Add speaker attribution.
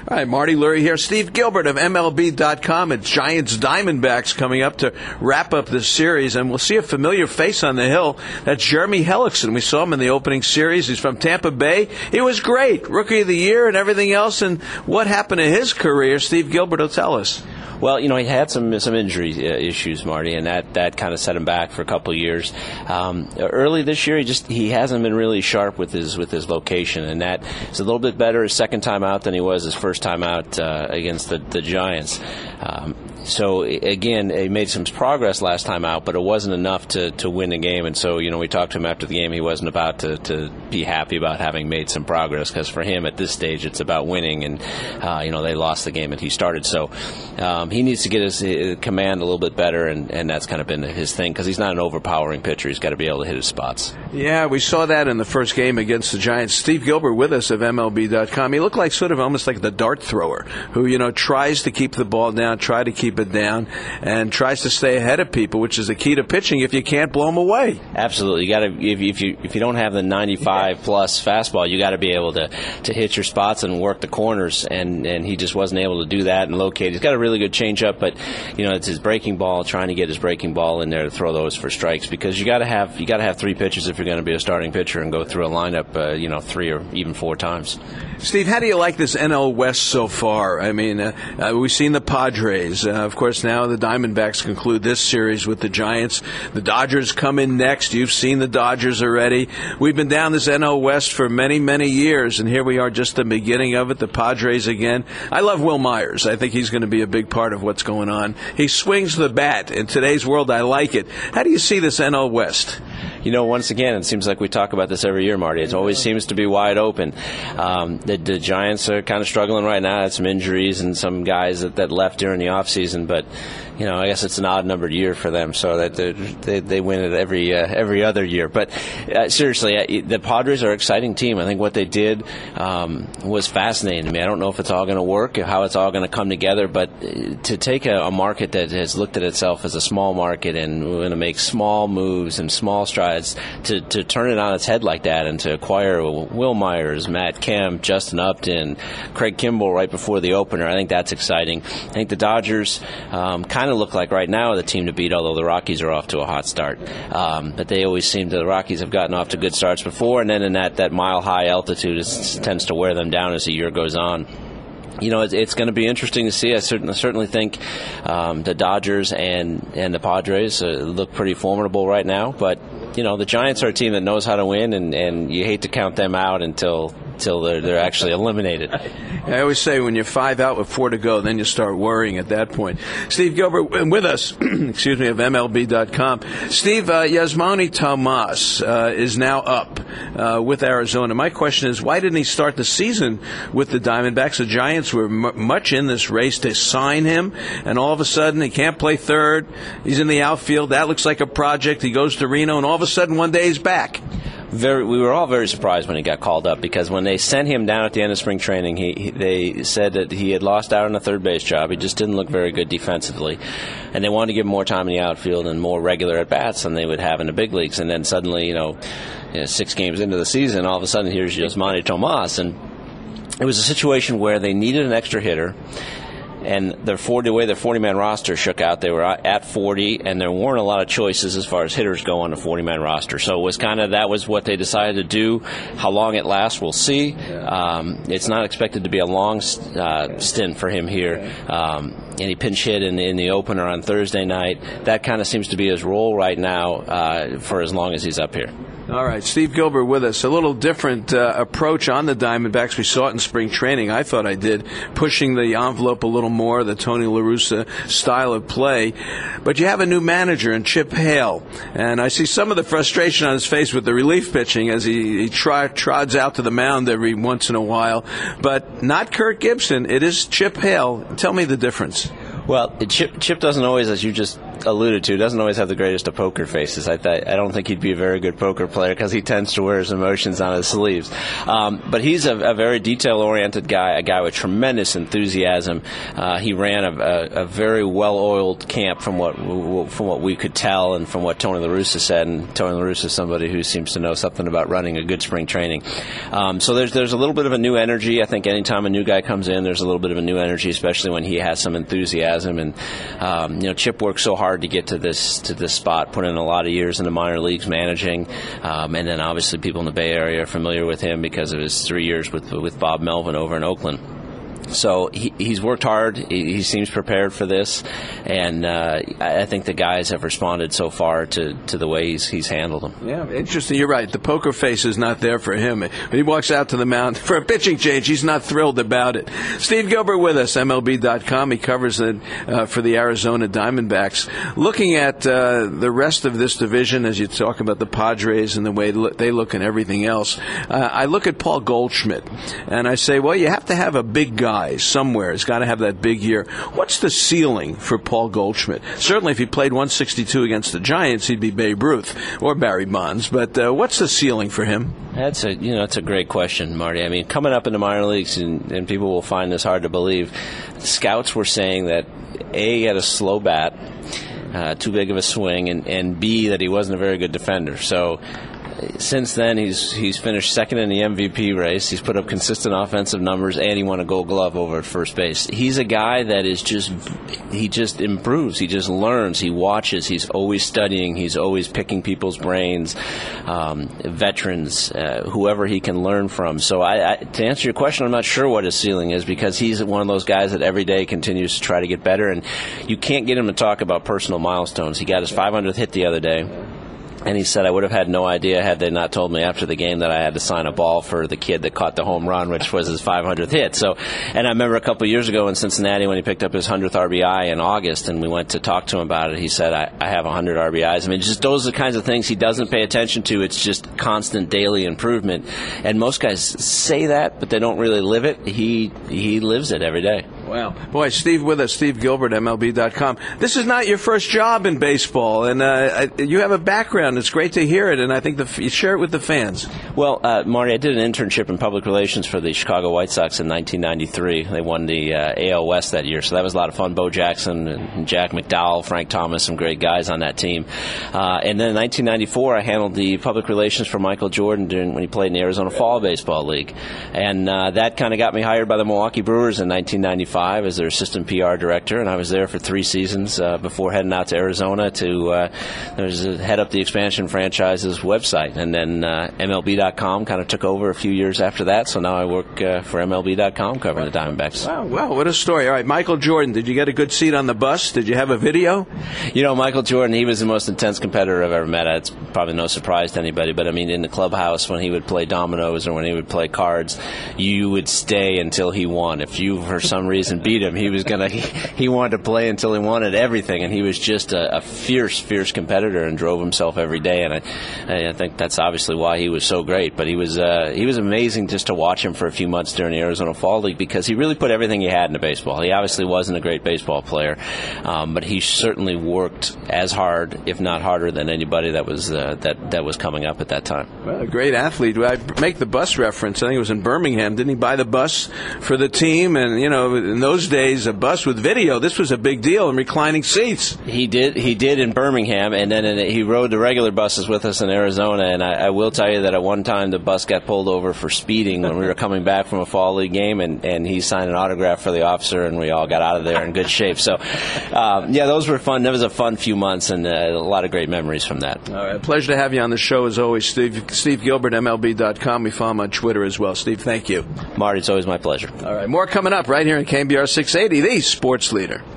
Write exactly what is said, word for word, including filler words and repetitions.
Speaker 1: All right, Marty Lurie here. Steve Gilbert of M L B dot com. It's Giants Diamondbacks coming up to wrap up this series, and we'll see a familiar face on the hill. That's Jeremy Hellickson. We saw him in the opening series. He's from Tampa Bay. He was great, Rookie of the Year and everything else. And what happened to his career, Steve Gilbert will tell us.
Speaker 2: Well, you know, he had some some injury uh, issues, Marty, and that, that kind of set him back for a couple of years. Um, early this year, he just he hasn't been really sharp with his with his location, and that is a little bit better his second time out than he was his first time out uh, against the the Giants. Um, so again, he made some progress last time out, but it wasn't enough to, to win the game. And so, you know, we talked to him after the game. He wasn't about to, to be happy about having made some progress, because for him at this stage, it's about winning. And uh, you know, they lost the game that he started. So um, he needs to get his uh, command a little bit better, and, and that's kind of been his thing, because he's not an overpowering pitcher. He's got to be able to hit his spots.
Speaker 1: Yeah, we saw that in the first game against the Giants. Steve Gilbert with us of M L B dot com. He looked like sort of almost like the dart thrower who, you know, tries to keep the ball down, try to keep it down, and tries to stay ahead of people, which is the key to pitching if you can't blow them away.
Speaker 2: Absolutely. You got to if, if you if you don't have the ninety-five plus fastball, you got to be able to, to hit your spots and work the corners, and, and he just wasn't able to do that and locate. He's got a really good changeup, but you know, it's his breaking ball, trying to get his breaking ball in there to throw those for strikes, because you got to have you got to have three pitches if you're going to be a starting pitcher and go through a lineup, uh, you know, three or even four times.
Speaker 1: Steve, how do you like this N L West so far? I mean, uh, uh, we've seen the Padres. Uh, of course, now the Diamondbacks conclude this series with the Giants. The Dodgers come in next. You've seen the Dodgers already. We've been down this N L West for many, many years, and here we are just the beginning of it, the Padres again. I love Will Myers. I think he's going to be a big part of what's going on. He swings the bat. In today's world, I like it. How do you see this N L West?
Speaker 2: You know, once again, it seems like we talk about this every year, Marty. It always seems to be wide open. Um, the, the Giants are kind of struggling right now. Had some injuries and some guys that, that left during the offseason, but you know, I guess it's an odd-numbered year for them, so that they they win it every uh, every other year. But uh, seriously, uh, the Padres are an exciting team. I think what they did um, was fascinating to me. I don't know if it's all going to work, how it's all going to come together, but to take a, a market that has looked at itself as a small market and we're going to make small moves and small strides, to, to turn it on its head like that and to acquire Will Myers, Matt Kemp, Justin Upton, Craig Kimbrell right before the opener, I think that's exciting. I think the Dodgers um, kind of look like right now the team to beat, although the Rockies are off to a hot start. Um, but they always seem to, the Rockies have gotten off to good starts before, and then in that, that mile-high altitude, it tends to wear them down as the year goes on. You know, it's, it's going to be interesting to see. I certainly, certainly think um, the Dodgers and, and the Padres uh, look pretty formidable right now. But, you know, the Giants are a team that knows how to win, and, and you hate to count them out until until they're, they're actually eliminated.
Speaker 1: I always say when you're five out with four to go, then you start worrying at that point. Steve Gilbert with us, excuse me, of M L B dot com. Steve, uh, Yasmani Tomas uh, is now up uh, with Arizona. My question is, why didn't he start the season with the Diamondbacks? The Giants were m- much in this race to sign him, and all of a sudden he can't play third. He's in the outfield. That looks like a project. He goes to Reno, and all of a sudden one day he's back.
Speaker 2: Very, we were all very surprised when he got called up, because when they sent him down at the end of spring training, he, he they said that he had lost out on a third base job. He just didn't look very good defensively, and they wanted to give him more time in the outfield and more regular at bats than they would have in the big leagues. And then suddenly, you know, you know six games into the season, all of a sudden here's Yasmani Tomas, and it was a situation where they needed an extra hitter. And their forty, the way their forty-man roster shook out, they were at forty, and there weren't a lot of choices as far as hitters go on the forty-man roster. So it was kind of, that was what they decided to do. How long it lasts, we'll see. Um, it's not expected to be a long uh, stint for him here. Um, and he pinch hit in the, in the opener on Thursday night. That kind of seems to be his role right now uh, for as long as he's up here.
Speaker 1: All right, Steve Gilbert with us. A little different uh, approach on the Diamondbacks. We saw it in spring training. I thought I did, pushing the envelope a little more, the Tony La Russa style of play. But you have a new manager in Chip Hale, and I see some of the frustration on his face with the relief pitching as he, he try, trods out to the mound every once in a while. But not Kirk Gibson. It is Chip Hale. Tell me the difference.
Speaker 2: Well, Chip, Chip doesn't always, as you just alluded to, doesn't always have the greatest of poker faces. I, th- I don't think he'd be a very good poker player because he tends to wear his emotions on his sleeves. Um, but he's a, a very detail-oriented guy, a guy with tremendous enthusiasm. Uh, he ran a, a, a very well-oiled camp from what from what we could tell and from what Tony La Russa said. And Tony La Russa is somebody who seems to know something about running a good spring training. Um, so there's there's a little bit of a new energy. I think anytime a new guy comes in, there's a little bit of a new energy, especially when he has some enthusiasm. And um, you know, Chip worked so hard to get to this to this spot, put in a lot of years in the minor leagues managing, um, and then obviously people in the Bay Area are familiar with him because of his three years with with Bob Melvin over in Oakland. So he, he's worked hard. He, he seems prepared for this, and uh, I think the guys have responded so far to, to the way he's he's handled them.
Speaker 1: Yeah, interesting. You're right. The poker face is not there for him. When he walks out to the mound for a pitching change, he's not thrilled about it. Steve Gilbert with us, M L B dot com. He covers it uh, for the Arizona Diamondbacks. Looking at uh, the rest of this division, as you talk about the Padres and the way they look and everything else, uh, I look at Paul Goldschmidt, and I say, well, you have to have a big guy somewhere. He's got to have that big year. What's the ceiling for Paul Goldschmidt? Certainly, if he played one sixty-two against the Giants, he'd be Babe Ruth or Barry Bonds. But uh, what's the ceiling for him?
Speaker 2: That's a you know that's a great question, Marty. I mean, coming up in the minor leagues, and, and people will find this hard to believe. Scouts were saying that A, he had a slow bat, uh, too big of a swing, and, and B, that he wasn't a very good defender. So. Since then, he's he's finished second in the M V P race. He's put up consistent offensive numbers, and he won a Gold Glove over at first base. He's a guy that is just he just improves. He just learns. He watches. He's always studying. He's always picking people's brains, um, veterans, uh, whoever he can learn from. So, I, I, to answer your question, I'm not sure what his ceiling is because he's one of those guys that every day continues to try to get better, and you can't get him to talk about personal milestones. He got his five hundredth hit the other day. And he said, I would have had no idea had they not told me after the game that I had to sign a ball for the kid that caught the home run, which was his five hundredth hit. So, and I remember a couple of years ago in Cincinnati when he picked up his one hundredth R B I in August, and we went to talk to him about it. He said, I, I have one hundred R B Is. I mean, just those are the kinds of things he doesn't pay attention to. It's just constant daily improvement. And most guys say that, but they don't really live it. He he lives it every day.
Speaker 1: Wow. Boy, Steve with us, Steve Gilbert, M L B dot com. This is not your first job in baseball, and uh, you have a background. It's great to hear it, and I think the, you share it with the fans.
Speaker 2: Well, uh, Marty, I did an internship in public relations for the Chicago White Sox in nineteen ninety-three. They won the uh, A L West that year, so that was a lot of fun. Bo Jackson and Jack McDowell, Frank Thomas, some great guys on that team. Uh, and then in nineteen ninety-four, I handled the public relations for Michael Jordan during, when he played in the Arizona Fall Baseball League. And uh, that kind of got me hired by the Milwaukee Brewers in nineteen ninety-five as their assistant P R director, and I was there for three seasons uh, before heading out to Arizona to uh, there's a, head up the expansion franchise's website. And then uh, M L B dot com kind of took over a few years after that, so now I work uh, for M L B dot com covering the Diamondbacks.
Speaker 1: Wow, wow, what a story. All right, Michael Jordan, did you get a good seat on the bus? Did you have a video?
Speaker 2: You know, Michael Jordan, he was the most intense competitor I've ever met. It's probably no surprise to anybody, but I mean, in the clubhouse when he would play dominoes or when he would play cards, you would stay until he won. If you, for some reason, beat him, he was gonna he, he wanted to play until he wanted everything, and he was just a, a fierce fierce competitor and drove himself every day. And I, I think that's obviously why he was so great. But he was uh, he was amazing just to watch him for a few months during the Arizona Fall League because he really put everything he had into baseball. He obviously wasn't a great baseball player, um, but he certainly worked as hard, if not harder, than anybody that was uh, that that was coming up at that time.
Speaker 1: Well, a great athlete. I make the bus reference. I think it was in Birmingham. Didn't he buy the bus for the team? And you know, in those days, a bus with video, this was a big deal, and reclining seats.
Speaker 2: He did. He did in Birmingham, and then in, he rode the regular buses with us in Arizona. And I, I will tell you that at one time the bus got pulled over for speeding when we were coming back from a fall league game, and, and he signed an autograph for the officer, and we all got out of there in good shape. So, um, yeah, those were fun. That was a fun few months, and uh, a lot of great memories from that.
Speaker 1: All right, pleasure to have you on the show as always, Steve. Steve Gilbert, M L B dot com. We follow him on Twitter as well. Steve, thank you.
Speaker 2: Marty, it's always my pleasure.
Speaker 1: All right, more coming up right here in K B R six eighty, the Sports Leader.